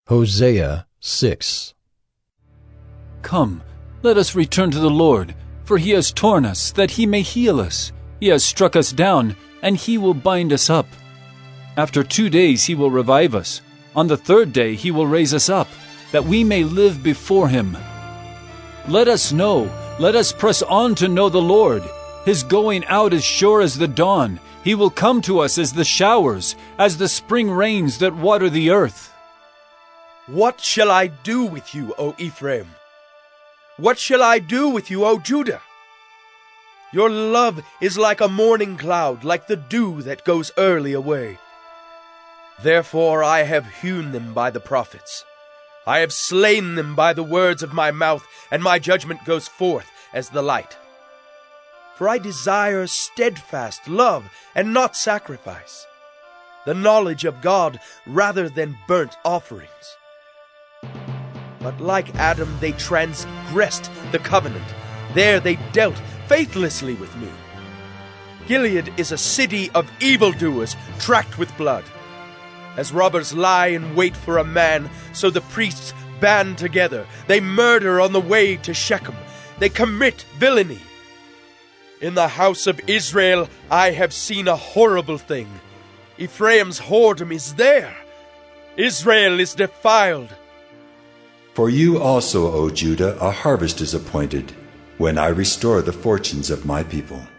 Hosea 6. Come, let us return to the Lord, for he has torn us, that he may heal us. He has struck us down, and he will bind us up. After 2 days he will revive us. On the 3rd day he will raise us up, that we may live before him. Let us know, let us press on to know the Lord. His going out is sure as the dawn. He will come to us as the showers, as the spring rains that water the earth. What shall I do with you, O Ephraim? What shall I do with you, O Judah? Your love is like a morning cloud, like the dew that goes early away. Therefore I have hewn them by the prophets. I have slain them by the words of my mouth, and my judgment goes forth as the light. For I desire steadfast love and not sacrifice, the knowledge of God rather than burnt offerings. But like Adam they transgressed the covenant. There they dealt faithlessly with me. Gilead is a city of evildoers tracked with blood. As robbers lie in wait for a man, so the priests band together. They murder on the way to Shechem. They commit villainy. In the house of Israel I have seen a horrible thing. Ephraim's whoredom is there. Israel is defiled. For you also, O Judah, a harvest is appointed, when I restore the fortunes of my people.